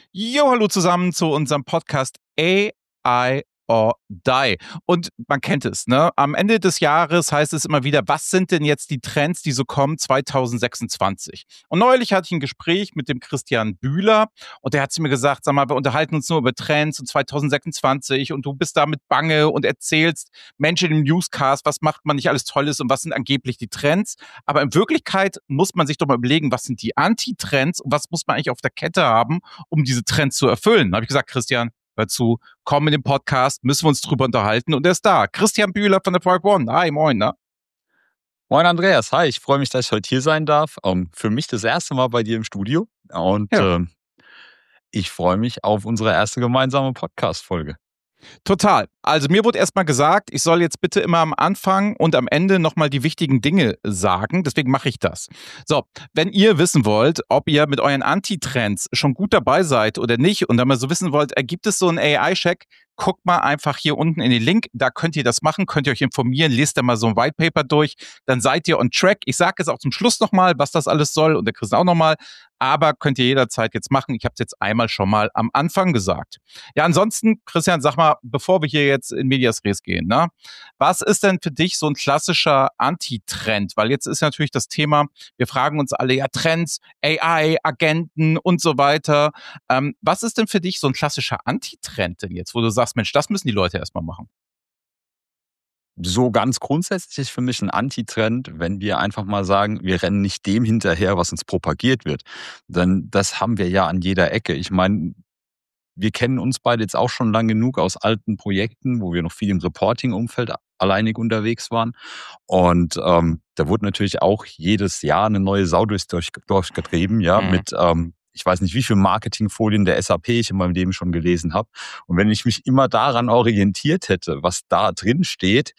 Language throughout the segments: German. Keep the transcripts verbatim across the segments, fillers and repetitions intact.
Jo, hallo zusammen zu unserem Podcast A I or Die. Und man kennt es, ne? Am Ende des Jahres heißt es immer wieder, was sind denn jetzt die Trends, die so kommen zwanzig sechsundzwanzig? Und neulich hatte ich ein Gespräch mit dem Christian Bühler und der hat zu mir gesagt, sag mal, wir unterhalten uns nur über Trends und zwanzig sechsundzwanzig und du bist damit bange und erzählst Menschen im Newscast, was macht man nicht alles Tolles und was sind angeblich die Trends. Aber in Wirklichkeit muss man sich doch mal überlegen, was sind die Anti-Trends und was muss man eigentlich auf der Kette haben, um diese Trends zu erfüllen. Da habe ich gesagt, Christian, hör zu, komm in den Podcast, müssen wir uns drüber unterhalten und er ist da. Christian Bühler von der Park One. Hi, moin, ne? Moin Andreas, hi, ich freue mich, dass ich heute hier sein darf. Um, für mich das erste Mal bei dir im Studio und Ja. ähm, ich freue mich auf unsere erste gemeinsame Podcast-Folge. Total. Also mir wurde erstmal gesagt, ich soll jetzt bitte immer am Anfang und am Ende nochmal die wichtigen Dinge sagen. Deswegen mache ich das. So, wenn ihr wissen wollt, ob ihr mit euren Anti-Trends schon gut dabei seid oder nicht und dann mal so wissen wollt, ergibt es so einen A I-Check, guckt mal einfach hier unten in den Link. Da könnt ihr das machen, könnt ihr euch informieren, lest da mal so ein White Paper durch. Dann seid ihr on track. Ich sage es auch zum Schluss nochmal, was das alles soll und der Christian auch nochmal. Aber könnt ihr jederzeit jetzt machen. Ich habe es jetzt einmal schon mal am Anfang gesagt. Ja, ansonsten, Christian, sag mal, bevor wir hier jetzt in Medias Res gehen, ne? Was ist denn für dich so ein klassischer Anti-Trend? Weil jetzt ist natürlich das Thema, wir fragen uns alle, ja, Trends, A I, Agenten und so weiter. Ähm, was ist denn für dich so ein klassischer Anti-Trend denn jetzt, wo du sagst, Mensch, das müssen die Leute erstmal machen? So ganz grundsätzlich ist für mich ein Antitrend, wenn wir einfach mal sagen, wir rennen nicht dem hinterher, was uns propagiert wird. Denn das haben wir ja an jeder Ecke. Ich meine, wir kennen uns beide jetzt auch schon lang genug aus alten Projekten, wo wir noch viel im Reporting-Umfeld alleinig unterwegs waren. Und ähm, da wurde natürlich auch jedes Jahr eine neue Sau durchs durch, durchgetrieben, ja, Mhm. mit, ähm, ich weiß nicht, wie viele Marketingfolien der S A P ich in meinem Leben schon gelesen habe. Und wenn ich mich immer daran orientiert hätte, was da drin steht,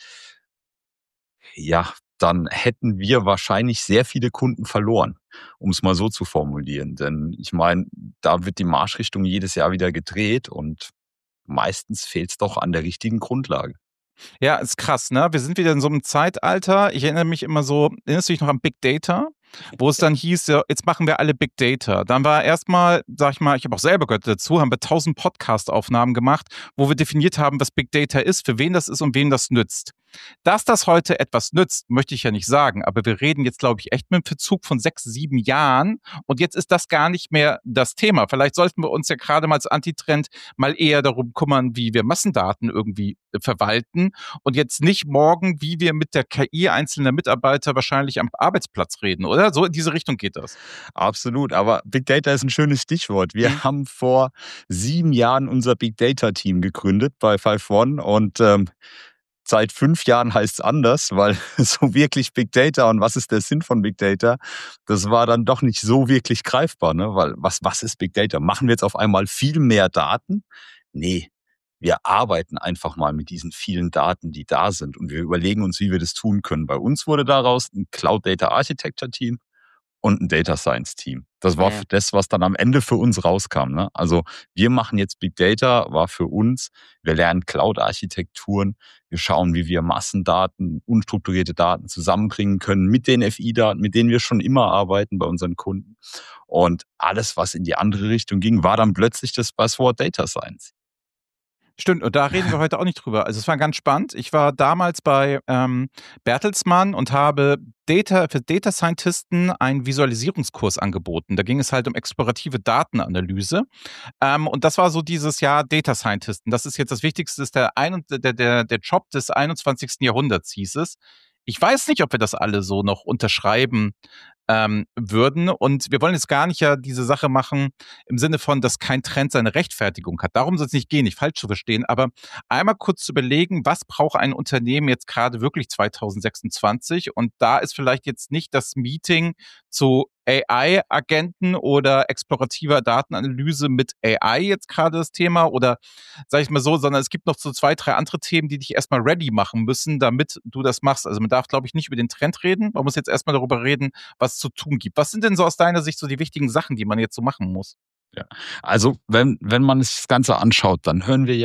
ja, dann hätten wir wahrscheinlich sehr viele Kunden verloren, um es mal so zu formulieren. Denn ich meine, da wird die Marschrichtung jedes Jahr wieder gedreht und meistens fehlt es doch an der richtigen Grundlage. Ja, ist krass, ne? Wir sind wieder in so einem Zeitalter. Ich erinnere mich immer so, erinnerst du dich noch an Big Data? Wo es dann hieß, ja, jetzt machen wir alle Big Data. Dann war erstmal, sag ich mal, ich habe auch selber gehört dazu, haben wir tausend Podcast-Aufnahmen gemacht, wo wir definiert haben, was Big Data ist, für wen das ist und wem das nützt. Dass das heute etwas nützt, möchte ich ja nicht sagen, aber wir reden jetzt, glaube ich, echt mit einem Verzug von sechs, sieben Jahren und jetzt ist das gar nicht mehr das Thema. Vielleicht sollten wir uns ja gerade mal als Antitrend mal eher darum kümmern, wie wir Massendaten irgendwie äh, verwalten und jetzt nicht morgen, wie wir mit der K I einzelner Mitarbeiter wahrscheinlich am Arbeitsplatz reden, oder? So in diese Richtung geht das. Absolut, aber Big Data ist ein schönes Stichwort. Wir Mhm. haben vor sieben Jahren unser Big Data-Team gegründet bei Five One und ähm, seit fünf Jahren heißt es anders, weil so wirklich Big Data und was ist der Sinn von Big Data, das war dann doch nicht so wirklich greifbar. Ne? Weil was, was ist Big Data? Machen wir jetzt auf einmal viel mehr Daten? Nee, wir arbeiten einfach mal mit diesen vielen Daten, die da sind und wir überlegen uns, wie wir das tun können. Bei uns wurde daraus ein Cloud Data Architecture Team und ein Data Science Team. Das war Mhm. das, was dann am Ende für uns rauskam. Ne? Also wir machen jetzt Big Data, war für uns, wir lernen Cloud-Architekturen, wir schauen, wie wir Massendaten, unstrukturierte Daten zusammenbringen können mit den F I-Daten, mit denen wir schon immer arbeiten bei unseren Kunden. Und alles, was in die andere Richtung ging, war dann plötzlich das Buzzword Data Science. Stimmt, und da reden wir heute auch nicht drüber. Also es war ganz spannend. Ich war damals bei ähm, Bertelsmann und habe Data, für Data Scientisten einen Visualisierungskurs angeboten. Da ging es halt um explorative Datenanalyse. Ähm, und das war so dieses Jahr Data Scientisten. Das ist jetzt das Wichtigste, ist der, ein, der, der, der Job des einundzwanzigsten Jahrhunderts, hieß es. Ich weiß nicht, ob wir das alle so noch unterschreiben ähm, würden. Und wir wollen jetzt gar nicht ja diese Sache machen im Sinne von, dass kein Trend seine Rechtfertigung hat. Darum soll es nicht gehen, nicht falsch zu verstehen. Aber einmal kurz zu überlegen, was braucht ein Unternehmen jetzt gerade wirklich zwanzig sechsundzwanzig? Und da ist vielleicht jetzt nicht das Meeting zu A I-Agenten oder explorativer Datenanalyse mit A I jetzt gerade das Thema oder sage ich mal so, sondern es gibt noch so zwei, drei andere Themen, die dich erstmal ready machen müssen, damit du das machst. Also man darf, glaube ich, nicht über den Trend reden. Man muss jetzt erstmal darüber reden, was es zu tun gibt. Was sind denn so aus deiner Sicht so die wichtigen Sachen, die man jetzt so machen muss? Ja. Also wenn, wenn man sich das Ganze anschaut, dann hören wir ja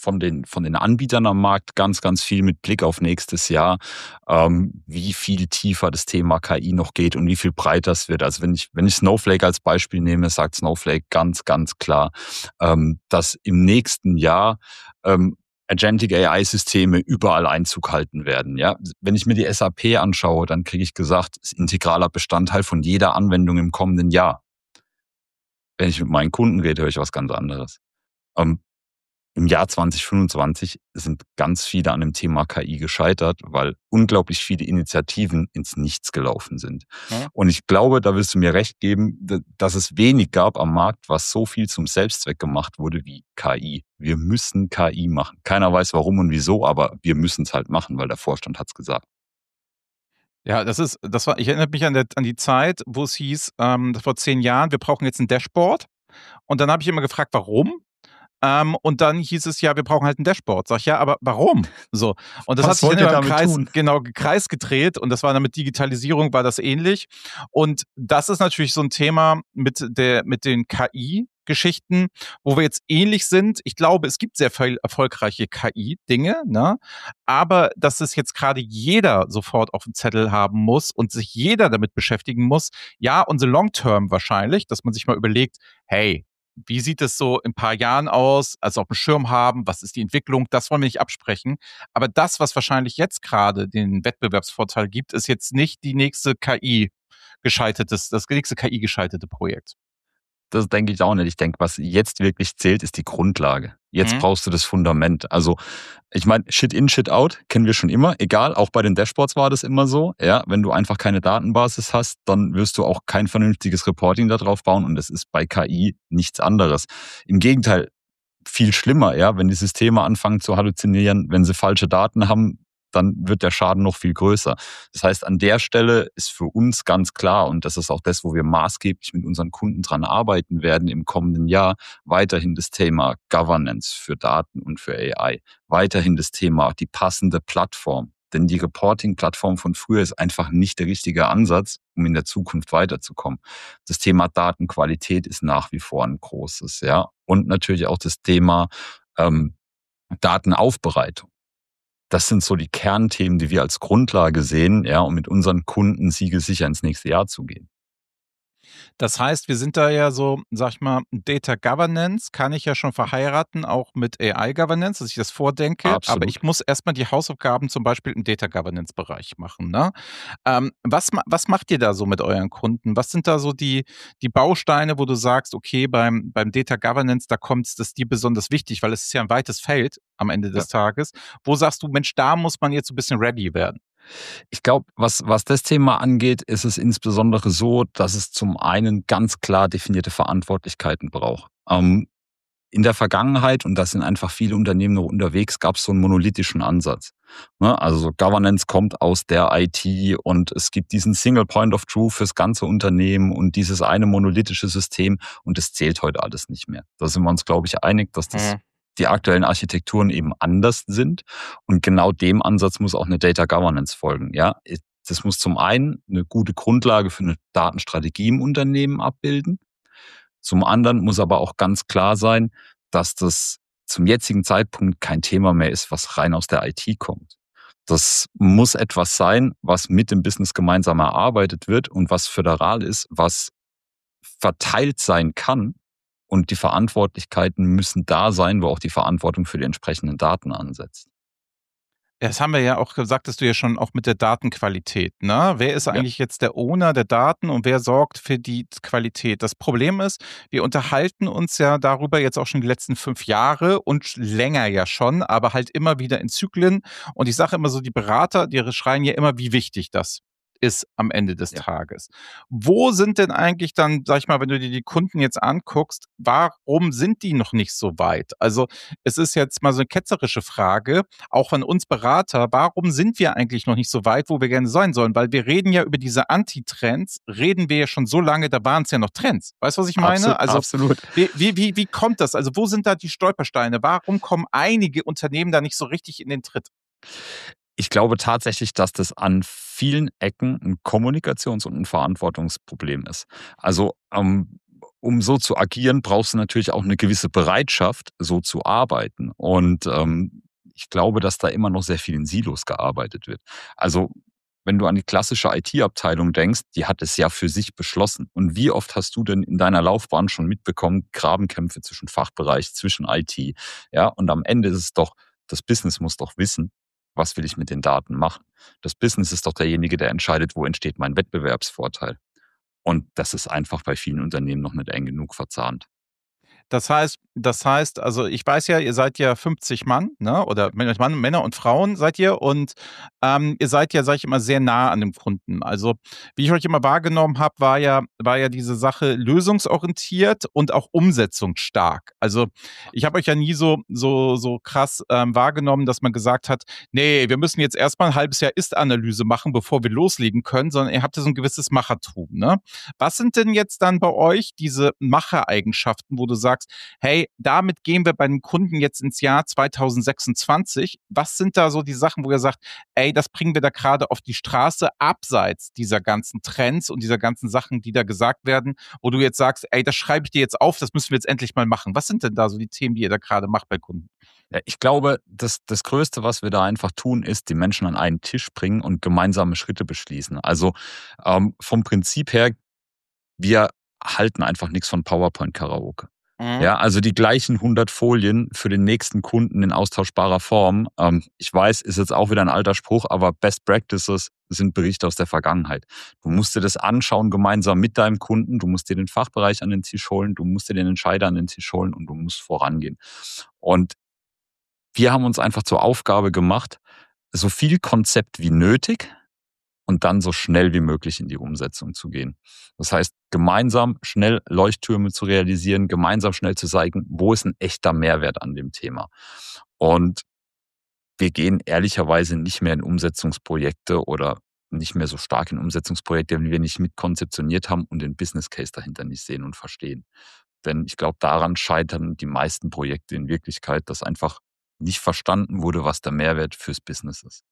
von den, von den Anbietern am Markt ganz, ganz viel mit Blick auf nächstes Jahr, ähm, wie viel tiefer das Thema K I noch geht und wie viel breiter es wird. Also wenn ich, wenn ich Snowflake als Beispiel nehme, sagt Snowflake ganz, ganz klar, ähm, dass im nächsten Jahr ähm, Agentic A I-Systeme überall Einzug halten werden. Ja? Wenn ich mir die S A P anschaue, dann kriege ich gesagt, ist integraler Bestandteil von jeder Anwendung im kommenden Jahr. Wenn ich mit meinen Kunden rede, höre ich was ganz anderes. Ähm, Im Jahr zwanzig fünfundzwanzig sind ganz viele an dem Thema K I gescheitert, weil unglaublich viele Initiativen ins Nichts gelaufen sind. Ja. Und ich glaube, da wirst du mir recht geben, dass es wenig gab am Markt, was so viel zum Selbstzweck gemacht wurde wie K I. Wir müssen K I machen. Keiner weiß warum und wieso, aber wir müssen es halt machen, weil der Vorstand hat es gesagt. Ja, das ist, das war, ich erinnere mich an, der, an die Zeit, wo es hieß, ähm, vor zehn Jahren, wir brauchen jetzt ein Dashboard. Und dann habe ich immer gefragt, warum? Ähm, und dann hieß es ja, wir brauchen halt ein Dashboard. Sag ich, ja, aber warum? So. Und das Was hat sich wollt dann ihr immer im damit Kreis, tun? genau, Kreis gedreht. Und das war dann mit Digitalisierung, war das ähnlich. Und das ist natürlich so ein Thema mit der, mit den K I-Geschichten, wo wir jetzt ähnlich sind. Ich glaube, es gibt sehr viel erfolgreiche K I-Dinge, ne? Aber dass es jetzt gerade jeder sofort auf dem Zettel haben muss und sich jeder damit beschäftigen muss, ja, und so long-term wahrscheinlich, dass man sich mal überlegt, hey, wie sieht es so in ein paar Jahren aus, also auf dem Schirm haben, was ist die Entwicklung, das wollen wir nicht absprechen. Aber das, was wahrscheinlich jetzt gerade den Wettbewerbsvorteil gibt, ist jetzt nicht die nächste K I-gescheitetes, das nächste K I-gescheiterte Projekt. Das denke ich auch nicht. Ich denke, was jetzt wirklich zählt, ist die Grundlage. Jetzt Mhm. brauchst du das Fundament. Also, ich meine, Shit in, Shit out kennen wir schon immer. Egal, auch bei den Dashboards war das immer so. Ja, wenn du einfach keine Datenbasis hast, dann wirst du auch kein vernünftiges Reporting darauf bauen. Und das ist bei K I nichts anderes. Im Gegenteil, viel schlimmer, ja, wenn die Systeme anfangen zu halluzinieren, wenn sie falsche Daten haben, dann wird der Schaden noch viel größer. Das heißt, an der Stelle ist für uns ganz klar, und das ist auch das, wo wir maßgeblich mit unseren Kunden dran arbeiten werden im kommenden Jahr, weiterhin das Thema Governance für Daten und für A I. Weiterhin das Thema die passende Plattform. Denn die Reporting-Plattform von früher ist einfach nicht der richtige Ansatz, um in der Zukunft weiterzukommen. Das Thema Datenqualität ist nach wie vor ein großes, ja. Und natürlich auch das Thema ähm, Datenaufbereitung. Das sind so die Kernthemen, die wir als Grundlage sehen, ja, um mit unseren Kunden siegesicher ins nächste Jahr zu gehen. Das heißt, wir sind da ja so, sag ich mal, Data Governance kann ich ja schon verheiraten, auch mit A I Governance, dass ich das vordenke. Absolut. Aber ich muss erstmal die Hausaufgaben zum Beispiel im Data Governance Bereich machen. Ne? Ähm, was, was macht ihr da so mit euren Kunden? Was sind da so die, die Bausteine, wo du sagst, okay, beim, beim Data Governance, da kommt es, das ist dir besonders wichtig, weil es ist ja ein weites Feld am Ende des ja. Tages. Wo sagst du, Mensch, da muss man jetzt so ein bisschen ready werden? Ich glaube, was, was das Thema angeht, ist es insbesondere so, dass es zum einen ganz klar definierte Verantwortlichkeiten braucht. Ähm, in der Vergangenheit, und da sind einfach viele Unternehmen noch unterwegs, gab es so einen monolithischen Ansatz. Ne? Also Governance kommt aus der I T und es gibt diesen Single Point of Truth fürs ganze Unternehmen und dieses eine monolithische System und das zählt heute alles nicht mehr. Da sind wir uns, glaube ich, einig, dass das... Mhm. die aktuellen Architekturen eben anders sind. Und genau dem Ansatz muss auch eine Data Governance folgen. Ja, das muss zum einen eine gute Grundlage für eine Datenstrategie im Unternehmen abbilden. Zum anderen muss aber auch ganz klar sein, dass das zum jetzigen Zeitpunkt kein Thema mehr ist, was rein aus der I T kommt. Das muss etwas sein, was mit dem Business gemeinsam erarbeitet wird und was föderal ist, was verteilt sein kann. Und die Verantwortlichkeiten müssen da sein, wo auch die Verantwortung für die entsprechenden Daten ansetzt. Das haben wir ja auch gesagt, dass du ja schon auch mit der Datenqualität, ne? Wer ist eigentlich ja. jetzt der Owner der Daten und wer sorgt für die Qualität? Das Problem ist, wir unterhalten uns ja darüber jetzt auch schon die letzten fünf Jahre und länger ja schon, aber halt immer wieder in Zyklen. Und ich sage immer so, die Berater, die schreien ja immer, wie wichtig das ist am Ende des ja. Tages. Wo sind denn eigentlich dann, sag ich mal, wenn du dir die Kunden jetzt anguckst, warum sind die noch nicht so weit? Also es ist jetzt mal so eine ketzerische Frage, auch von uns Berater, warum sind wir eigentlich noch nicht so weit, wo wir gerne sein sollen? Weil wir reden ja über diese Anti-Trends, reden wir ja schon so lange, da waren es ja noch Trends. Weißt du, was ich meine? Absolut, also absolut. Wie, wie, wie, wie kommt das? Also wo sind da die Stolpersteine? Warum kommen einige Unternehmen da nicht so richtig in den Tritt? Ich glaube tatsächlich, dass das an vielen Ecken ein Kommunikations- und ein Verantwortungsproblem ist. Also ähm, um so zu agieren, brauchst du natürlich auch eine gewisse Bereitschaft, so zu arbeiten. Und ähm, ich glaube, dass da immer noch sehr viel in Silos gearbeitet wird. Also wenn du an die klassische I T-Abteilung denkst, die hat es ja für sich beschlossen. Und wie oft hast du denn in deiner Laufbahn schon mitbekommen, Grabenkämpfe zwischen Fachbereich, zwischen I T? Ja, und am Ende ist es doch, das Business muss doch wissen, was will ich mit den Daten machen. Das Business ist doch derjenige, der entscheidet, wo entsteht mein Wettbewerbsvorteil. Und das ist einfach bei vielen Unternehmen noch nicht eng genug verzahnt. Das heißt das heißt, also, ich weiß ja, ihr seid ja fünfzig Mann, ne? Oder Männer Mann Männer und Frauen seid ihr und, ähm, ihr seid ja, sage ich immer, sehr nah an dem Kunden. Also, wie ich euch immer wahrgenommen habe, war ja war ja diese Sache lösungsorientiert und auch umsetzungsstark. Also, ich habe euch ja nie so so so krass, ähm, wahrgenommen, dass man gesagt hat: „Ne, wir müssen jetzt erst mal 'n halbes Jahr Ist-Analyse machen, bevor wir loslegen können“, sondern ihr habt ja so 'n gewisses Machertum, ne? Was sind denn jetzt dann bei euch diese Machereigenschaften, wo du sagst: „Hey, damit gehen wir bei den Kunden jetzt ins Jahr zwanzig sechsundzwanzig.“ Was sind da so die Sachen, wo ihr sagt: „Ey, das bringen wir da gerade auf die Straße, abseits dieser ganzen Trends und dieser ganzen Sachen, die da gesagt werden“, wo du jetzt sagst: „Ey, das schreibe ich dir jetzt auf, das müssen wir jetzt endlich mal machen.“ Was sind denn da so die Themen, die ihr da gerade macht bei Kunden? Ja, ich glaube, das, das Größte, was wir da einfach tun, ist, die Menschen an einen Tisch bringen und gemeinsame Schritte beschließen. Also ähm, vom Prinzip her, wir halten einfach nichts von PowerPoint-Karaoke. Mhm. Ja, also die gleichen hundert Folien für den nächsten Kunden in austauschbarer Form. Ähm, ich weiß, ist jetzt auch wieder ein alter Spruch, aber Best Practices sind Berichte aus der Vergangenheit. Du musst dir das anschauen gemeinsam mit deinem Kunden, du musst dir den Fachbereich an den Tisch holen, du musst dir den Entscheider an den Tisch holen und du musst vorangehen. Und wir haben uns einfach zur Aufgabe gemacht, so viel Konzept wie nötig und dann so schnell wie möglich in die Umsetzung zu gehen. Das heißt, gemeinsam schnell Leuchttürme zu realisieren, gemeinsam schnell zu zeigen, wo ist ein echter Mehrwert an dem Thema. Und wir gehen ehrlicherweise nicht mehr in Umsetzungsprojekte oder nicht mehr so stark in Umsetzungsprojekte, wenn wir nicht mitkonzeptioniert haben und den Business Case dahinter nicht sehen und verstehen. Denn ich glaube, daran scheitern die meisten Projekte in Wirklichkeit, dass einfach nicht verstanden wurde, was der Mehrwert fürs Business ist.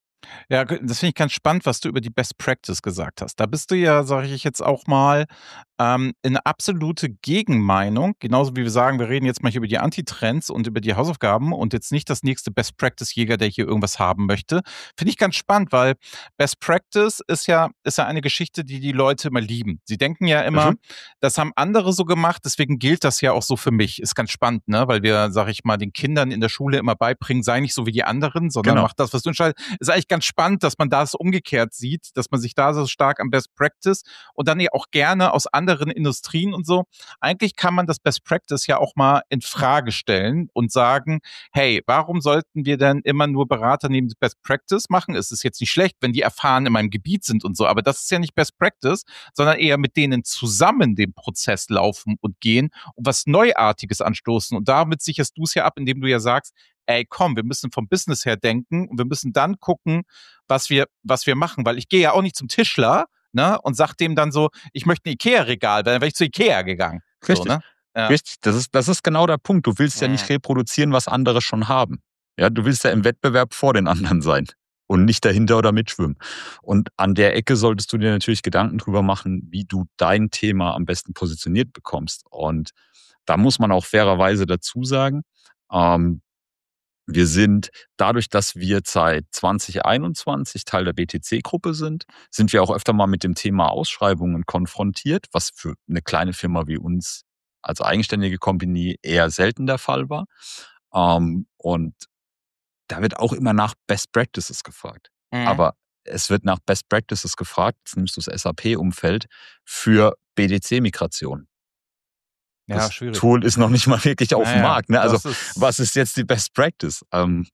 Ja, g das finde ich ganz spannend, was du über die Best Practice gesagt hast. Da bist du ja, sage ich jetzt auch mal, ähm, in 'ne absolute Gegenmeinung, genauso wie wir sagen, wir reden jetzt mal hier über die Antitrends und über die Hausaufgaben und jetzt nicht das nächste Best Practice Jäger, der hier irgendwas haben möchte. Finde ich ganz spannend, weil Best Practice ist ja ist ja eine Geschichte, die die Leute immer lieben. Sie denken ja immer, Mhm. das haben andere so gemacht, deswegen gilt das ja auch so für mich. Ist ganz spannend, ne, weil wir, sage ich mal, den Kindern in der Schule immer beibringen: „Sei nicht so wie die anderen, sondern Genau. mach das, was du entscheidest.“ Ist eigentlich ganz spannend, dass man das umgekehrt sieht, dass man sich da so stark am Best Practice und dann ja auch gerne aus anderen Industrien und so. Eigentlich kann man das Best Practice ja auch mal in Frage stellen und sagen: „Hey, warum sollten wir denn immer nur Berater neben Best Practice machen? Es ist jetzt nicht schlecht, wenn die erfahren in meinem Gebiet sind und so, aber das ist ja nicht Best Practice, sondern eher mit denen zusammen den Prozess laufen und gehen und was Neuartiges anstoßen.“ Und damit sicherst du es ja ab, indem du ja sagst: „Ey, komm, wir müssen vom Business her denken und wir müssen dann gucken, was wir was wir machen.“ Weil ich gehe ja auch nicht zum Tischler, ne, und sage dem dann so: „Ich möchte 'n IKEA-Regal“, weil dann wäre ich zu IKEA gegangen, so, Richtig. ne? Ja. Richtig. Das ist, das ist genau der Punkt. Du willst ja nicht Mhm. reproduzieren, was andere schon haben. Ja, du willst ja im Wettbewerb vor den anderen sein und nicht dahinter oder mitschwimmen. Und an der Ecke solltest du dir natürlich Gedanken drüber machen, wie du dein Thema am besten positioniert bekommst. Und da muss man auch fairerweise dazu sagen, ähm, wir sind dadurch, dass wir seit zwanzig einundzwanzig Teil der B T C-Gruppe sind, sind wir auch öfter mal mit dem Thema Ausschreibungen konfrontiert, was für eine kleine Firma wie uns als eigenständige Company eher selten der Fall war. Ähm, und da wird auch immer nach Best Practices gefragt. Mhm. Aber es wird nach Best Practices gefragt, jetzt nimmst du das S A P-Umfeld, für B D C-Migration. Ja, Das schwierig. Tool ist noch nicht mal wirklich auf Na dem ja, Markt. Ne? Also das ist was ist jetzt die Best Practice? Ähm,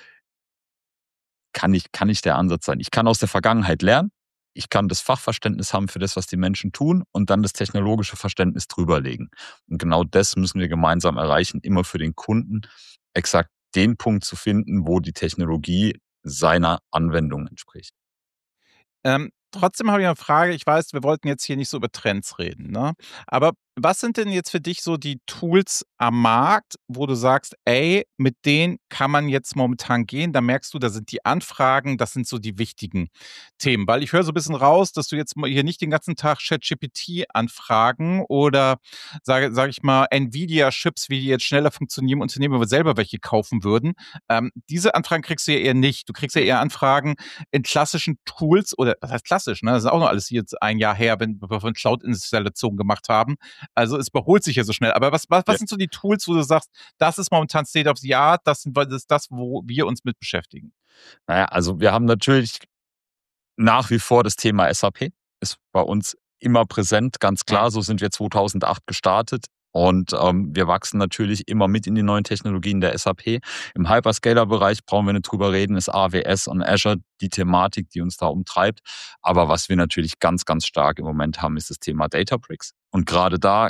kann nicht, kann nicht der Ansatz sein. Ich kann aus der Vergangenheit lernen. Ich kann das Fachverständnis haben für das, was die Menschen tun und dann das technologische Verständnis drüberlegen. Und genau das müssen wir gemeinsam erreichen, immer für den Kunden exakt den Punkt zu finden, wo die Technologie seiner Anwendung entspricht. Ähm, trotzdem habe ich 'ne Frage. Ich weiß, wir wollten jetzt hier nicht so über Trends reden, ne? Aber was sind denn jetzt für dich so die Tools am Markt, wo du sagst, ey, mit denen kann man jetzt momentan gehen? Da merkst du, da sind die Anfragen, das sind so die wichtigen Themen. Weil ich höre so ein bisschen raus, dass du jetzt mal hier nicht den ganzen Tag ChatGPT anfragen oder, sage sag ich mal, Nvidia-Chips, wie die jetzt schneller funktionieren, Unternehmen, wo wir selber welche kaufen würden. Ähm, diese Anfragen kriegst du ja eher nicht. Du kriegst ja eher Anfragen in klassischen Tools oder, was heißt klassisch, ne? Das ist auch noch alles jetzt ein Jahr her, wenn wir von Cloud-Installationen gemacht haben. Also es überholt sich ja so schnell. Aber was, was, was Ja. sind so die Tools, wo du sagst, das ist momentan State of the Art, das, sind, das ist das, wo wir uns mit beschäftigen? Naja, also wir haben natürlich nach wie vor das Thema S A P. Ist bei uns immer präsent, ganz klar. So sind wir zweitausendacht gestartet. Und ähm, wir wachsen natürlich immer mit in die neuen Technologien der S A P. Im Hyperscaler-Bereich brauchen wir nicht drüber reden, ist A W S und Azure die Thematik, die uns da umtreibt. Aber was wir natürlich ganz, ganz stark im Moment haben, ist das Thema Databricks. Und gerade da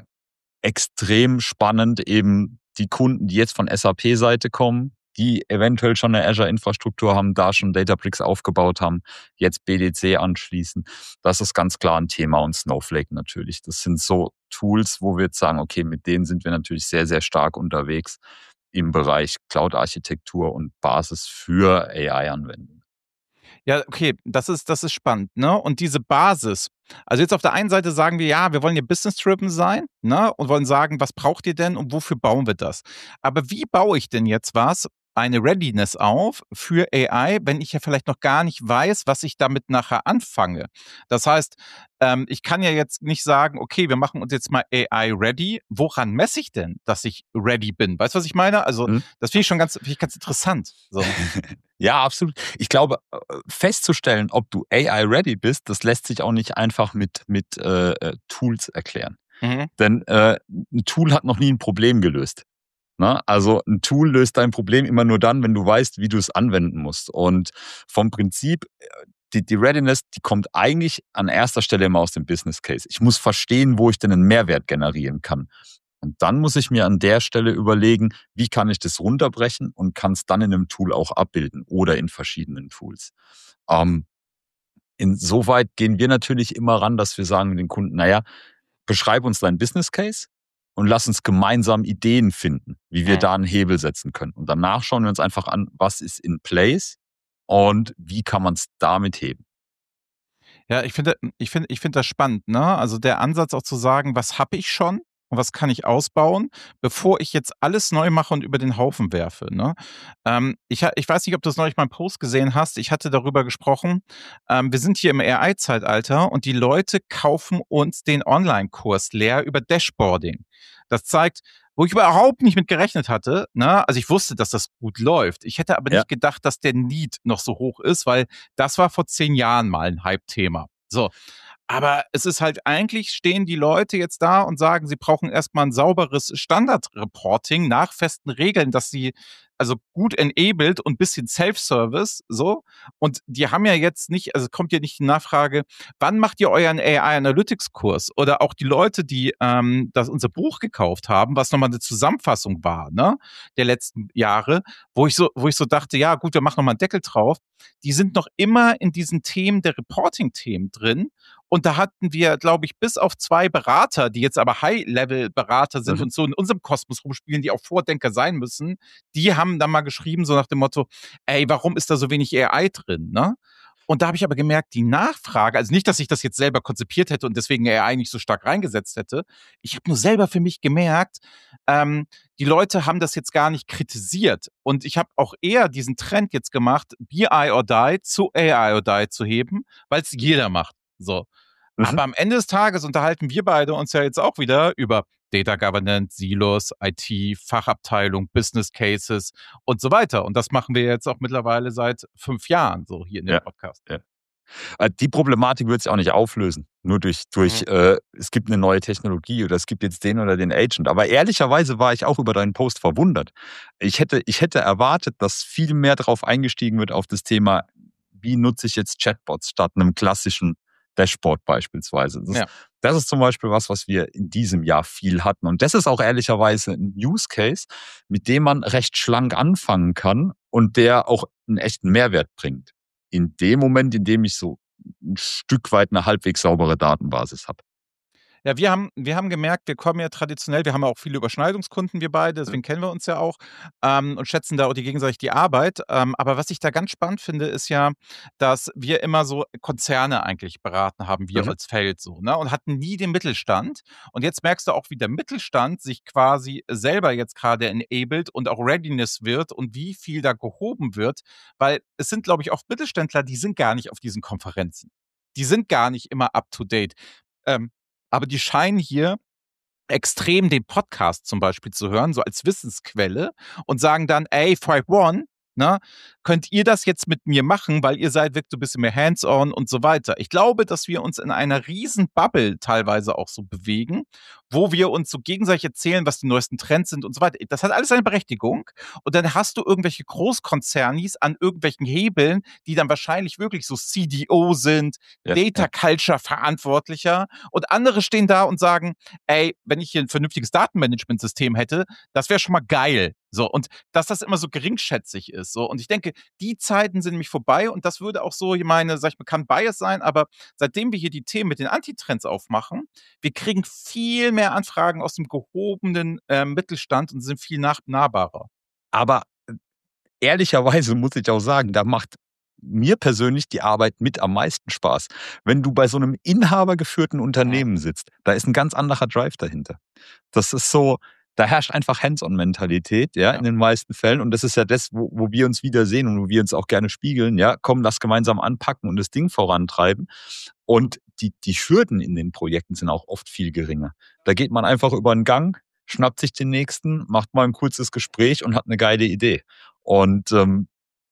extrem spannend eben die Kunden, die jetzt von S A P-Seite kommen, die eventuell schon eine Azure-Infrastruktur haben, da schon Databricks aufgebaut haben, jetzt B D C anschließen. Das ist ganz klar ein Thema und Snowflake natürlich. Das sind so Tools, wo wir jetzt sagen, okay, mit denen sind wir natürlich sehr, sehr stark unterwegs im Bereich Cloud-Architektur und Basis für A I-Anwendungen. Ja, okay, das ist, das ist spannend, ne? Und diese Basis. Also jetzt auf der einen Seite sagen wir, ja, wir wollen ja business-driven sein, ne? Und wollen sagen, was braucht ihr denn und wofür bauen wir das? Aber wie baue ich denn jetzt was, eine Readiness auf für A I, wenn ich ja vielleicht noch gar nicht weiß, was ich damit nachher anfange? Das heißt, ähm, ich kann ja jetzt nicht sagen, okay, wir machen uns jetzt mal A I ready. Woran messe ich denn, dass ich ready bin? Weißt du, was ich meine? Also, Hm? das finde ich schon ganz, finde ich ganz interessant. So. Ja, absolut. Ich glaube, äh, festzustellen, ob du A I-ready bist, das lässt sich auch nicht einfach mit, mit äh, äh, Tools erklären. Mhm. Denn äh, ein Tool hat noch nie ein Problem gelöst. Ne? Also ein Tool löst dein Problem immer nur dann, wenn du weißt, wie du es anwenden musst. Und vom Prinzip, äh, die, die Readiness, die kommt eigentlich an erster Stelle immer aus dem Business Case. Ich muss verstehen, wo ich denn einen Mehrwert generieren kann. Und dann muss ich mir an der Stelle überlegen, wie kann ich das runterbrechen und kann es dann in einem Tool auch abbilden oder in verschiedenen Tools. Ähm, insoweit gehen wir natürlich immer ran, dass wir sagen den Kunden, naja, beschreib uns deinen Business Case und lass uns gemeinsam Ideen finden, wie wir Mhm. da einen Hebel setzen können. Und danach schauen wir uns einfach an, was ist in place und wie kann man es damit heben. Ja, ich finde ich finde ich finde das spannend, ne? Also, der Ansatz auch zu sagen: „Was habe ich schon und was kann ich ausbauen, bevor ich jetzt alles neu mache und über den Haufen werfe“, ne? Ähm, ich ha ich weiß nicht, ob du das neulich mal im Post gesehen hast. Ich hatte darüber gesprochen, ähm, wir sind hier im A I-Zeitalter und die Leute kaufen uns den Online-Kurs leer über Dashboarding. Das zeigt, wo ich überhaupt nicht mit gerechnet hatte, ne? Also, ich wusste, dass das gut läuft. Ich hätte aber Ja. nicht gedacht, dass der Need noch so hoch ist, weil das war vor zehn Jahren mal ein Hype-Thema. So. Aber es ist halt eigentlich stehen die Leute jetzt da und sagen, sie brauchen erstmal ein sauberes Standard-Reporting nach festen Regeln, dass sie also gut enabled und bisschen Self-Service, so. Und die haben ja jetzt nicht, also kommt ja nicht die Nachfrage, wann macht ihr euren A I-Analytics-Kurs? Oder auch die Leute, die ähm, das unser Buch gekauft haben, was nochmal eine Zusammenfassung war, ne, der letzten Jahre, wo ich so, wo ich so dachte, ja gut, wir machen nochmal einen Deckel drauf. Die sind noch immer in diesen Themen der Reporting-Themen drin. Und da hatten wir, glaube ich, bis auf zwei Berater, die jetzt aber High-Level-Berater sind Mhm. und so in unserem Kosmos rumspielen, die auch Vordenker sein müssen, die haben dann mal geschrieben, so nach dem Motto, ey, warum ist da so wenig A I drin, ne? Und da habe ich aber gemerkt, die Nachfrage, also nicht, dass ich das jetzt selber konzipiert hätte und deswegen A I nicht so stark reingesetzt hätte. Ich habe nur selber für mich gemerkt, ähm, die Leute haben das jetzt gar nicht kritisiert. Und ich habe auch eher diesen Trend jetzt gemacht, B I or Die zu A I or Die zu heben, weil es jeder macht. So. Mhm. Aber am Ende des Tages unterhalten wir beide uns ja jetzt auch wieder über Data Governance, Silos, I T, Fachabteilung, Business Cases und so weiter. Und das machen wir jetzt auch mittlerweile seit fünf Jahren so hier in dem Ja. Podcast. Ja. Äh, Die Problematik wird sich auch nicht auflösen, nur durch, durch Mhm. äh, es gibt eine neue Technologie oder es gibt jetzt den oder den Agent. Aber ehrlicherweise war ich auch über deinen Post verwundert. Ich hätte, ich hätte erwartet, dass viel mehr darauf eingestiegen wird auf das Thema, wie nutze ich jetzt Chatbots statt einem klassischen Dashboard beispielsweise. Das, Ja. das ist zum Beispiel was, was wir in diesem Jahr viel hatten. Und das ist auch ehrlicherweise ein Use Case, mit dem man recht schlank anfangen kann und der auch einen echten Mehrwert bringt. In dem Moment, in dem ich so ein Stück weit eine halbwegs saubere Datenbasis habe. Ja, wir haben wir haben gemerkt, wir kommen ja traditionell wir haben auch viele Überschneidungskunden, wir beide, deswegen kennen wir uns ja auch, ähm, und schätzen da auch die gegenseitig die Arbeit. Ähm, aber was ich da ganz spannend finde, ist ja, dass wir immer so Konzerne eigentlich beraten haben, wir Mhm. als Feld so, ne, und hatten nie den Mittelstand. Und jetzt merkst du auch, wie der Mittelstand sich quasi selber jetzt gerade enabled und auch Readiness wird und wie viel da gehoben wird, weil es sind, glaube ich, oft Mittelständler, die sind gar nicht auf diesen Konferenzen. Die sind gar nicht immer up to date. Ähm, aber die scheinen hier extrem den Podcast zum Beispiel zu hören, so als Wissensquelle und sagen dann, ey, Five One, ne, könnt ihr das jetzt mit mir machen, weil ihr seid wirklich so ein bisschen mehr hands-on und so weiter. Ich glaube, dass wir uns in einer riesen Bubble teilweise auch so bewegen, wo wir uns so gegenseitig erzählen, was die neuesten Trends sind und so weiter. Das hat alles eine Berechtigung. Und dann hast du irgendwelche Großkonzernis an irgendwelchen Hebeln, die dann wahrscheinlich wirklich so C D O sind, Ja, Data ja. Culture Verantwortlicher und andere stehen da und sagen, ey, wenn ich hier ein vernünftiges Datenmanagementsystem hätte, das wäre schon mal geil. So, und dass das immer so geringschätzig ist. So, und ich denke, die Zeiten sind nämlich vorbei und das würde auch so meine, sag ich mal, kann Bias sein, aber seitdem wir hier die Themen mit den Antitrends aufmachen, wir kriegen viel mehr Anfragen aus dem gehobenen ähm, Mittelstand und sind viel nah nahbarer. Aber äh, ehrlicherweise muss ich auch sagen, da macht mir persönlich die Arbeit mit am meisten Spaß. Wenn du bei so einem inhabergeführten Unternehmen sitzt, da ist ein ganz anderer Drive dahinter. Das ist so, da herrscht einfach Hands-on-Mentalität, ja, Ja. in den meisten Fällen. Und das ist ja das, wo, wo wir uns wiedersehen und wo wir uns auch gerne spiegeln. Ja, komm, lass gemeinsam anpacken und das Ding vorantreiben. Und die, die Hürden in den Projekten sind auch oft viel geringer. Da geht man einfach über einen Gang, schnappt sich den nächsten, macht mal ein kurzes Gespräch und hat eine geile Idee. Und ähm,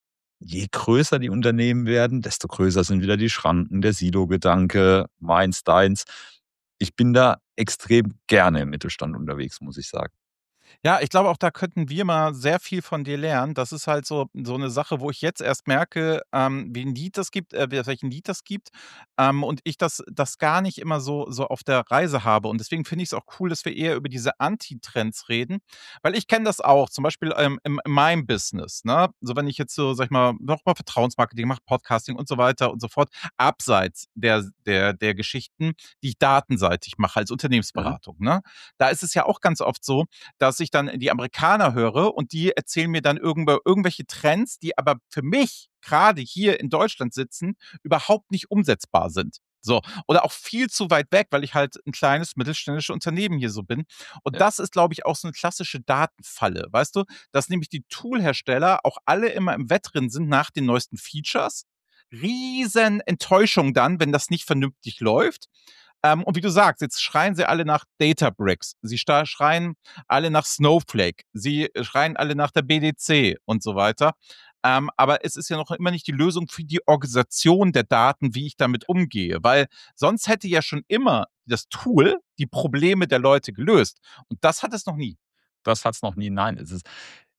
je größer die Unternehmen werden, desto größer sind wieder die Schranken, der Silo-Gedanke, meins, deins. Ich bin da extrem gerne im Mittelstand unterwegs, muss ich sagen. Ja, ich glaube auch, da könnten wir mal sehr viel von dir lernen. Das ist halt so so eine Sache, wo ich jetzt erst merke, ähm, wie 'n Lied das gibt äh, welchen Lied das gibt, ähm, und ich das das gar nicht immer so so auf der Reise habe. Und deswegen finde ich es auch cool, dass wir eher über diese Anti-Trends reden, weil ich kenne das auch, zum Beispiel, ähm, in in meinem Business, ne? So, wenn ich jetzt so, sage ich mal, noch mal Vertrauensmarketing mache, Podcasting und so weiter und so fort, abseits der der der Geschichten, die ich datenseitig mache als Mhm. Unternehmensberatung, ne? Da ist es ja auch ganz oft so, dass ich dann die Amerikaner höre und die erzählen mir dann irgendwo irgendwelche Trends, die aber für mich gerade hier in Deutschland sitzen, überhaupt nicht umsetzbar sind. So, oder auch viel zu weit weg, weil ich halt ein kleines mittelständisches Unternehmen hier so bin. Und Ja. das ist, glaube ich, auch so eine klassische Datenfalle, weißt du? Dass nämlich die Toolhersteller auch alle immer im Wettrennen sind nach den neuesten Features. Riesen Enttäuschung dann, wenn das nicht vernünftig läuft. Ähm, und wie du sagst, jetzt schreien sie alle nach Databricks. Sie sta schreien alle nach Snowflake. Sie schreien alle nach der B D C und so weiter. Ähm, aber es ist ja noch immer nicht die Lösung für die Organisation der Daten, wie ich damit umgehe, weil sonst hätte ja schon immer das Tool die Probleme der Leute gelöst. Und das hat es noch nie. Das hat's noch nie. Nein, es ist,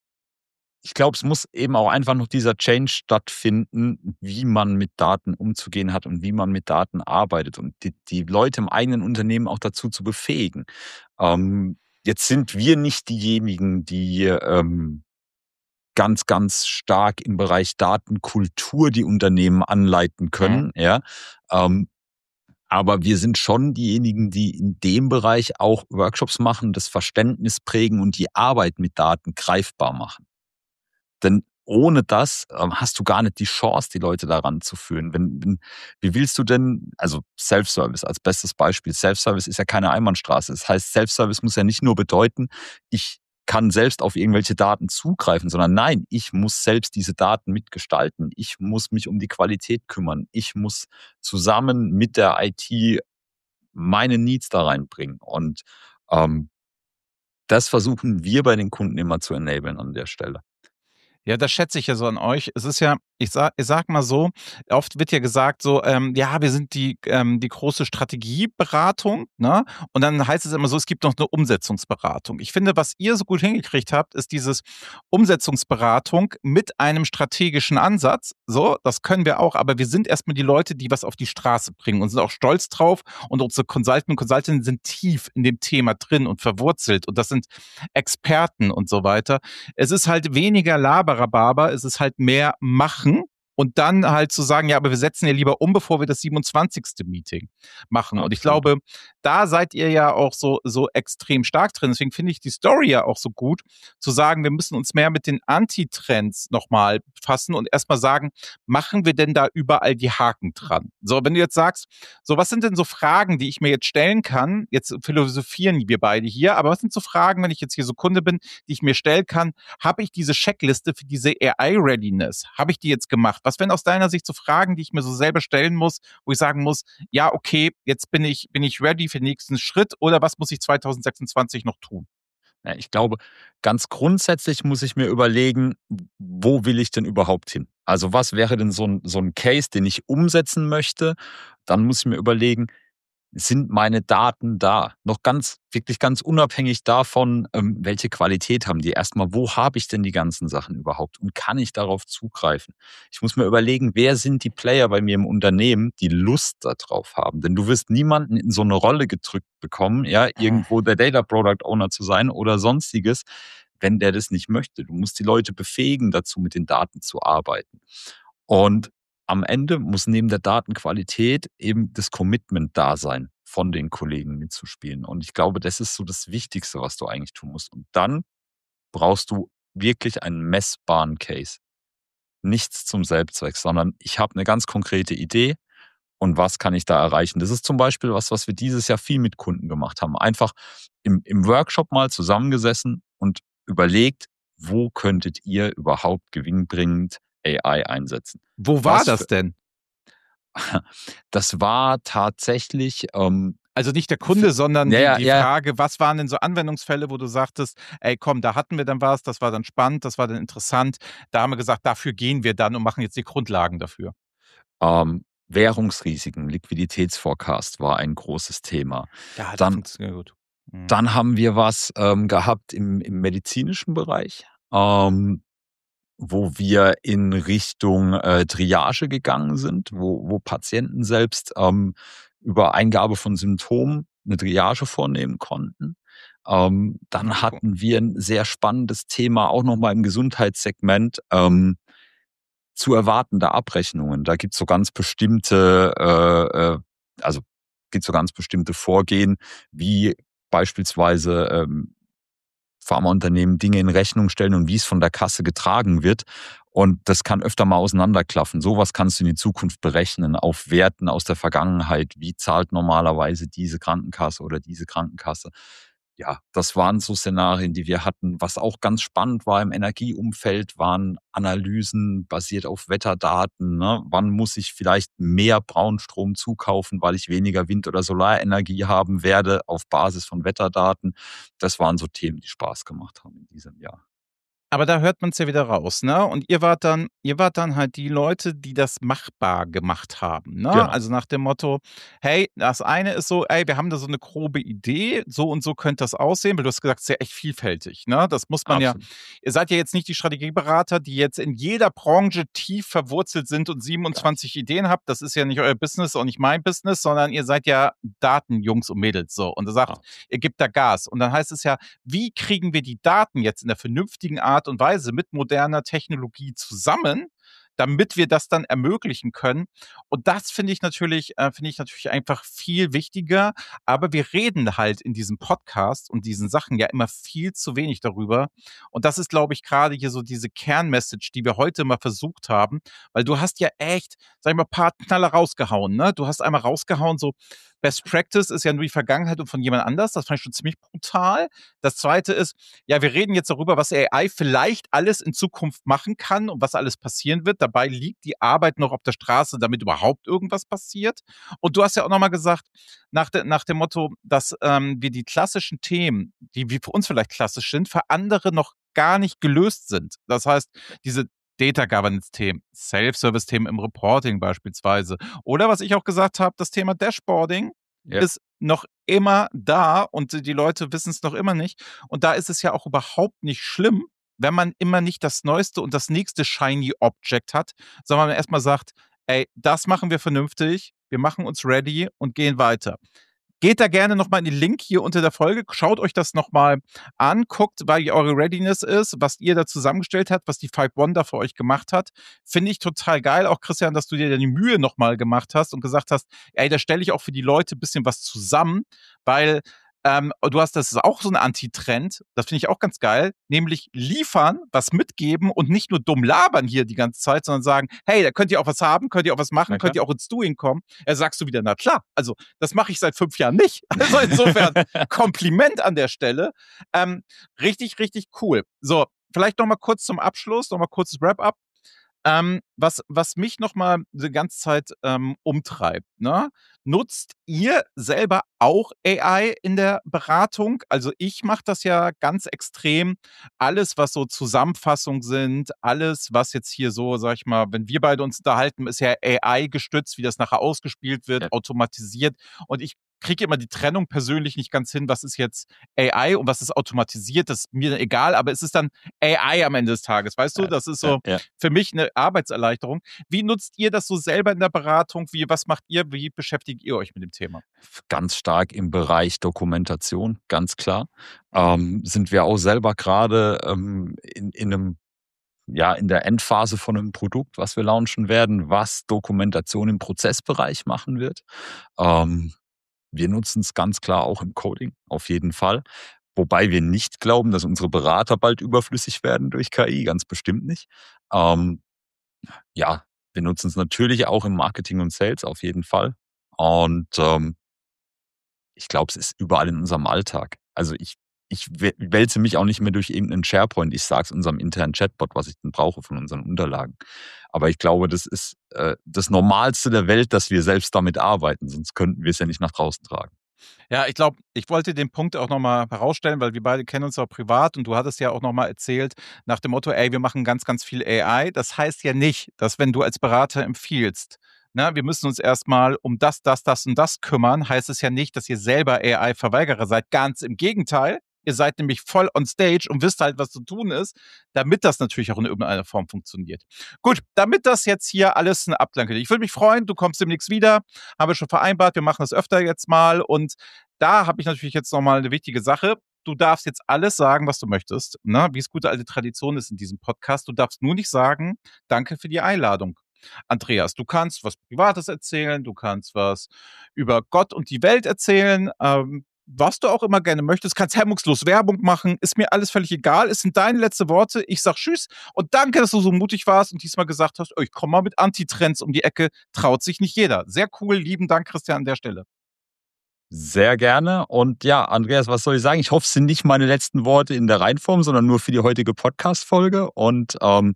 ich glaube, es muss eben auch einfach noch dieser Change stattfinden, wie man mit Daten umzugehen hat und wie man mit Daten arbeitet und die, die Leute im eigenen Unternehmen auch dazu zu befähigen. Ähm, jetzt sind wir nicht diejenigen, die ähm, ganz, ganz stark im Bereich Datenkultur die Unternehmen anleiten Mhm. können, ja. Ähm, aber wir sind schon diejenigen, die in dem Bereich auch Workshops machen, das Verständnis prägen und die Arbeit mit Daten greifbar machen. Denn ohne das ähm, hast du gar nicht die Chance, die Leute daran zu führen. Wenn, wenn, wie willst du denn, also Self-Service als bestes Beispiel. Self-Service ist ja keine Einbahnstraße. Das heißt, Self-Service muss ja nicht nur bedeuten, ich kann selbst auf irgendwelche Daten zugreifen, sondern nein, ich muss selbst diese Daten mitgestalten. Ich muss mich um die Qualität kümmern. Ich muss zusammen mit der I T meine Needs da reinbringen. Und ähm, das versuchen wir bei den Kunden immer zu enablen an der Stelle. Ja, das schätze ich ja so an euch. Es ist ja, ich sag, ich sag mal so, oft wird ja gesagt so, ähm, ja, wir sind die, ähm, die große Strategieberatung, ne? Und dann heißt es immer so, es gibt noch eine Umsetzungsberatung. Ich finde, was ihr so gut hingekriegt habt, ist dieses Umsetzungsberatung mit einem strategischen Ansatz. So, das können wir auch, aber wir sind erstmal die Leute, die was auf die Straße bringen und sind auch stolz drauf. Und unsere Consultants und Consultants sind tief in dem Thema drin und verwurzelt. Und das sind Experten und so weiter. Es ist halt weniger Laberababer, es ist halt mehr machen. und dann halt zu sagen, ja, aber wir setzen ja lieber um, bevor wir das siebenundzwanzigste Meeting machen. Und ich glaube, da seid ihr ja auch so, so extrem stark drin. Deswegen finde ich die Story ja auch so gut, zu sagen, wir müssen uns mehr mit den Antitrends nochmal fassen und erstmal sagen, machen wir denn da überall die Haken dran? So, wenn du jetzt sagst, so, was sind denn so Fragen, die ich mir jetzt stellen kann? Jetzt philosophieren wir beide hier, aber was sind so Fragen, wenn ich jetzt hier so Kunde bin, die ich mir stellen kann? Habe ich diese Checkliste für diese A I-Readiness? Habe ich die jetzt gemacht? Was wären aus deiner Sicht so Fragen, die ich mir so selber stellen muss, wo ich sagen muss, ja, okay, jetzt bin ich, bin ich ready für den nächsten Schritt oder was muss ich zwanzig sechsundzwanzig noch tun? Ja, ich glaube, ganz grundsätzlich muss ich mir überlegen, wo will ich denn überhaupt hin? Also was wäre denn so ein, so ein Case, den ich umsetzen möchte? Dann muss ich mir überlegen, sind meine Daten da? Noch ganz, wirklich ganz unabhängig davon, ähm, welche Qualität haben die? Erstmal, wo habe ich denn die ganzen Sachen überhaupt? Und kann ich darauf zugreifen? Ich muss mir überlegen, wer sind die Player bei mir im Unternehmen, die Lust darauf haben? Denn du wirst niemanden in so eine Rolle gedrückt bekommen, ja, irgendwo der Data Product Owner zu sein oder sonstiges, wenn der das nicht möchte. Du musst die Leute befähigen, dazu mit den Daten zu arbeiten. Und am Ende muss neben der Datenqualität eben das Commitment da sein, von den Kollegen mitzuspielen. Und ich glaube, das ist so das Wichtigste, was du eigentlich tun musst. Und dann brauchst du wirklich einen messbaren Case. Nichts zum Selbstzweck, sondern ich habe eine ganz konkrete Idee und was kann ich da erreichen. Das ist zum Beispiel was, was wir dieses Jahr viel mit Kunden gemacht haben. Einfach im, im Workshop mal zusammengesessen und überlegt, wo könntet ihr überhaupt gewinnbringend A I einsetzen. Wo war Was das für, denn? das war tatsächlich, ähm, Also nicht der f- Kunde, sondern ja, die, ja, die ja, Frage, was waren denn so Anwendungsfälle, wo du sagtest, ey komm, da hatten wir dann was, das war dann spannend, das war dann interessant. Da haben wir gesagt, dafür gehen wir dann und machen jetzt die Grundlagen dafür. ähm, Währungsrisiken, Liquiditätsforecast war ein großes Thema. Ja, der Dann, funktioniert gut. Mhm. dann haben wir was ähm, gehabt im, im medizinischen Bereich, ähm, wo wir in Richtung äh, Triage gegangen sind, wo, wo Patienten selbst ähm, über Eingabe von Symptomen eine Triage vornehmen konnten. Ähm, dann Cool. hatten wir ein sehr spannendes Thema, auch nochmal im Gesundheitssegment, ähm, zu erwartende Abrechnungen. Da gibt's so ganz bestimmte, äh, äh, also gibt's so ganz bestimmte Vorgehen, wie beispielsweise ähm, Pharmaunternehmen Dinge in Rechnung stellen und wie es von der Kasse getragen wird. Und das kann öfter mal auseinanderklaffen. Sowas kannst du in die Zukunft berechnen auf Werten aus der Vergangenheit. Wie zahlt normalerweise diese Krankenkasse oder diese Krankenkasse? Ja, das waren so Szenarien, die wir hatten. Was auch ganz spannend war im Energieumfeld, waren Analysen basiert auf Wetterdaten. Ne? Wann muss ich vielleicht mehr Braunstrom zukaufen, weil ich weniger Wind- oder Solarenergie haben werde auf Basis von Wetterdaten? Das waren so Themen, die Spaß gemacht haben in diesem Jahr. Aber da hört man es ja wieder raus, ne? Und ihr wart dann ihr wart dann halt die Leute, die das machbar gemacht haben, ne? Genau, Also, nach dem Motto: „Hey, das eine ist so, ey, wir haben da so eine grobe Idee, so und so könnte das aussehen“, weil du hast gesagt, es ist ja echt vielfältig, ne? Das muss man ja absolut. ihr seid ja jetzt nicht die Strategieberater, die jetzt in jeder Branche tief verwurzelt sind und Gar siebenundzwanzig Ideen habt. Das ist ja nicht euer Business, auch nicht mein Business, sondern ihr seid ja Datenjungs und Mädels so und ihr sagt, Ah, ihr gebt da Gas. Und dann heißt es ja, wie kriegen wir die Daten jetzt in der vernünftigen Art und Weise mit moderner Technologie zusammen, damit wir das dann ermöglichen können. Und das finde ich natürlich, äh, finde ich natürlich einfach viel wichtiger. Aber wir reden halt in diesem Podcast und diesen Sachen ja immer viel zu wenig darüber. Und das ist, glaube ich, gerade hier so diese Kernmessage, die wir heute mal versucht haben, weil du hast ja echt, sag ich mal, ein paar Knaller rausgehauen, ne? Du hast einmal rausgehauen, so Best Practice ist ja nur die Vergangenheit und von jemand anders. Das fand ich schon ziemlich brutal. Das zweite ist, ja, wir reden jetzt darüber, was A I vielleicht alles in Zukunft machen kann und was alles passieren wird. Dabei liegt die Arbeit noch auf der Straße, damit überhaupt irgendwas passiert. Und du hast ja auch nochmal gesagt, nach, de, nach dem Motto, dass ähm, wir die klassischen Themen, die wie für uns vielleicht klassisch sind, für andere noch gar nicht gelöst sind. Das heißt, diese Data Governance-Themen, Self-Service-Themen im Reporting beispielsweise. Oder was ich auch gesagt habe, das Thema Dashboarding ja, ist noch immer da und die Leute wissen es noch immer nicht. Und da ist es ja auch überhaupt nicht schlimm, wenn man immer nicht das neueste und das nächste shiny Object hat, sondern man erstmal sagt, ey, das machen wir vernünftig, wir machen uns ready und gehen weiter. geht da gerne nochmal in den Link hier unter der Folge, schaut euch das nochmal an, guckt, wie eure Readiness ist, was ihr da zusammengestellt habt, was die Five One da für euch gemacht hat. Finde ich total geil, auch Christian, dass du dir die Mühe nochmal gemacht hast und gesagt hast, ey, da stelle ich auch für die Leute ein bisschen was zusammen, weil Ähm, du hast, das ist auch so ein Antitrend, das finde ich auch ganz geil, nämlich liefern, was mitgeben und nicht nur dumm labern hier die ganze Zeit, sondern sagen, hey, da könnt ihr auch was haben, könnt ihr auch was machen, könnt ihr auch ins Doing kommen. Ja, sagst du wieder, na klar, also das mache ich seit fünf Jahren nicht. Also insofern Kompliment an der Stelle. Ähm, richtig, richtig cool. So, vielleicht noch mal kurz zum Abschluss, noch mal kurzes Wrap-up. Ähm, was, was mich nochmal die ganze Zeit ähm, umtreibt, ne? Nutzt ihr selber auch A I in der Beratung? Also ich mache das ja ganz extrem. Alles, was so Zusammenfassungen sind, alles, was jetzt hier so, sag ich mal, wenn wir beide uns unterhalten, ist ja A I gestützt, wie das nachher ausgespielt wird, Ja. automatisiert. Und ich kriege immer die Trennung persönlich nicht ganz hin, was ist jetzt A I und was ist automatisiert, das ist mir egal, aber es ist dann A I am Ende des Tages, weißt du? Das ist so Ja, ja. für mich eine Arbeitserleichterung. Wie nutzt ihr das so selber in der Beratung? Wie, was macht ihr? Wie beschäftigt ihr euch mit dem Thema? Ganz stark im Bereich Dokumentation, ganz klar. Ähm, sind wir auch selber gerade ähm, in, in einem ja, in der Endphase von einem Produkt, was wir launchen werden, was Dokumentation im Prozessbereich machen wird. Ähm, wir nutzen es ganz klar auch im Coding, auf jeden Fall. Wobei wir nicht glauben, dass unsere Berater bald überflüssig werden durch K I, ganz bestimmt nicht. Ähm, ja, wir nutzen es natürlich auch im Marketing und Sales, auf jeden Fall. Und ähm, ich glaube, es ist überall in unserem Alltag. Also ich, ich wälze mich auch nicht mehr durch irgendeinen SharePoint. Ich sage es unserem internen Chatbot, was ich denn brauche von unseren Unterlagen. Aber ich glaube, das ist äh, das Normalste der Welt, dass wir selbst damit arbeiten. Sonst könnten wir es ja nicht nach draußen tragen. Ja, ich glaube, ich wollte den Punkt auch nochmal herausstellen, weil wir beide kennen uns auch privat und du hattest ja auch nochmal erzählt nach dem Motto, ey, wir machen ganz, ganz viel A I. Das heißt ja nicht, dass wenn du als Berater empfiehlst, na, wir müssen uns erstmal um das, das, das und das kümmern, heißt es ja nicht, dass ihr selber A I-Verweigerer seid. Ganz im Gegenteil. Ihr seid nämlich voll on stage und wisst halt, was zu tun ist, damit das natürlich auch in irgendeiner Form funktioniert. Gut, damit das jetzt hier alles ein Abklang kriegt. Ich würde mich freuen, du kommst demnächst wieder. Haben wir schon vereinbart, wir machen das öfter jetzt mal. Und da habe ich natürlich jetzt nochmal eine wichtige Sache. Du darfst jetzt alles sagen, was du möchtest, ne? Wie es gute alte Tradition ist in diesem Podcast. Du darfst nur nicht sagen, danke für die Einladung. Andreas, du kannst was Privates erzählen, du kannst was über Gott und die Welt erzählen, ähm, was du auch immer gerne möchtest, kannst hemmungslos Werbung machen, ist mir alles völlig egal, es sind deine letzte Worte, ich sag Tschüss und danke, dass du so mutig warst und diesmal gesagt hast, oh, ich komme mal mit Antitrends um die Ecke, traut sich nicht jeder. Sehr cool, lieben Dank, Christian, an der Stelle. Sehr gerne. Und ja, Andreas, was soll ich sagen? Ich hoffe, es sind nicht meine letzten Worte in der Reinform, sondern nur für die heutige Podcast-Folge. Und ähm,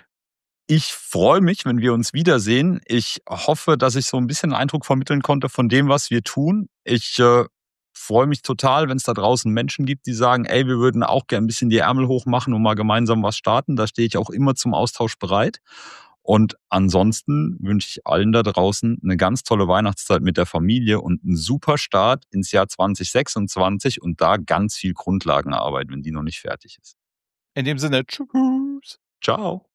ich freue mich, wenn wir uns wiedersehen. Ich hoffe, dass ich so ein bisschen einen Eindruck vermitteln konnte von dem, was wir tun. Ich äh, freue mich total, wenn es da draußen Menschen gibt, die sagen, ey, wir würden auch gerne ein bisschen die Ärmel hochmachen und mal gemeinsam was starten. Da stehe ich auch immer zum Austausch bereit. Und ansonsten wünsche ich allen da draußen eine ganz tolle Weihnachtszeit mit der Familie und einen super Start ins Jahr zwanzig sechsundzwanzig und da ganz viel Grundlagenarbeit, wenn die noch nicht fertig ist. In dem Sinne, tschüss. Ciao.